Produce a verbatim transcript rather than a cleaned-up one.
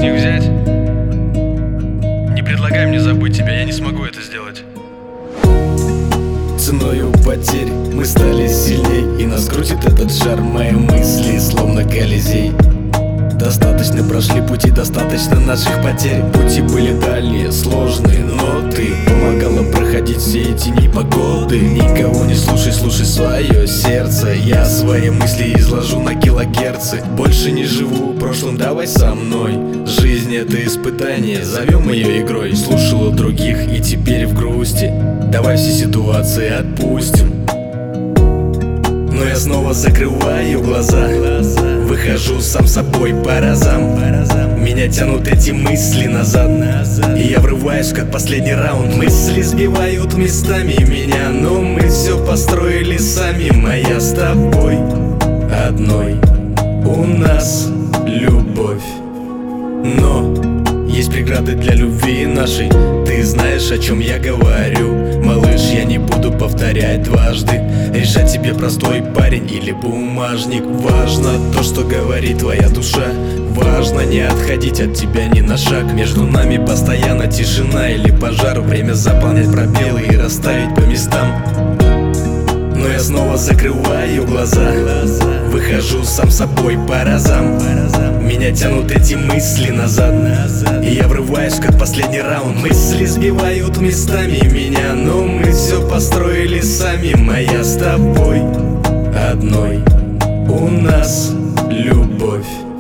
них взять? Не предлагай мне забыть тебя, я не смогу это сделать. Ценою потерь мы стали сильней, и нас крутит этот жар. Мои мысли словно Колизей. Достаточно прошли пути, достаточно наших потерь. Пути были дальние, сложные, но ты помогала проходить все эти непогоды. Никого не слушай, слушай свое сердце. Я свои мысли изложу на килогерцы. Больше не живу прошлым, давай со мной. Жизнь — это испытание, зовем ее игрой. Слушала других и теперь в грусти. Давай все ситуации отпустим. Но я снова закрываю глаза, выхожу сам собой по разам. Меня тянут эти мысли назад, и я врываюсь, как последний раунд. Мысли сбивают местами меня, но мы все построили сами. Моя с тобой одной, у нас любовь. Но есть преграды для любви нашей. Ты знаешь, о чем я говорю. Малыш, я не буду повторять дважды. Решать тебе, простой парень или бумажник. Важно то, что говорит твоя душа. Важно не отходить от тебя ни на шаг. Между нами постоянно тишина или пожар. Время заполнять пробелы и расставить по местам. Но я снова закрываю глаза, выхожу сам собой по разам. Меня тянут эти мысли назад, и я врываюсь, как последний раунд. Мысли сбивают местами меня, но мы все построили сами. Моя с тобой одной, у нас любовь.